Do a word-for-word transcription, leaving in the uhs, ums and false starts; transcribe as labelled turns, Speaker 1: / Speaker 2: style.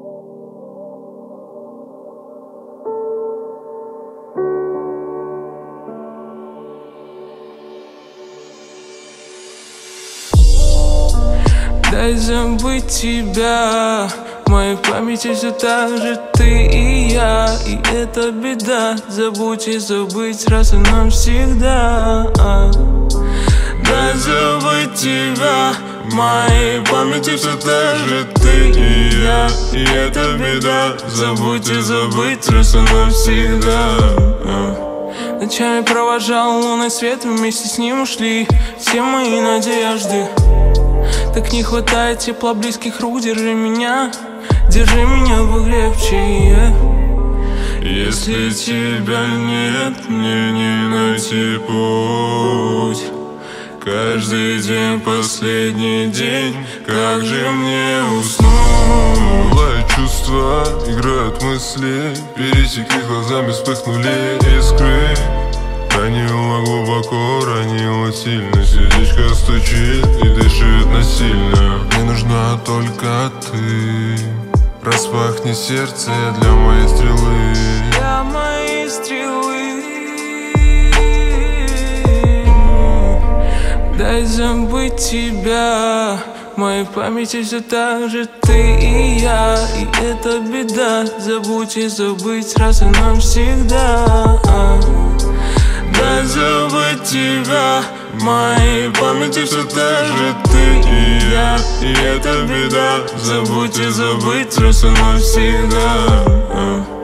Speaker 1: Дай забыть тебя, в моей памяти все так же ты и я. И это беда, забудь и забыть раз и навсегда. Дай забыть тебя, в моей памяти все так же ты и я. И это беда, забудь и забыть раз и навсегда. Ночами провожал лунный свет, вместе с ним ушли все мои надежды. Так не хватает тепла близких рук, держи меня, держи меня покрепче, yeah. Если тебя нет, мне не найти путь. Каждый день последний день, как же мне уснуть?
Speaker 2: Бывают чувства, играют мысли, пересекли глазами, вспыхнули искры. Ранила глубоко, ранила сильно, сердечко стучит и дышит насильно. Мне нужна только ты, распахни сердце для моей стрелы.
Speaker 1: Для моей стрелы. Дай забыть тебя, в моей памяти все так же ты и я. И это беда, забудь и забыть раз и навсегда. Дай забыть тебя, в моей памяти все так же ты и я. И это беда, забудь и забыть раз и навсегда.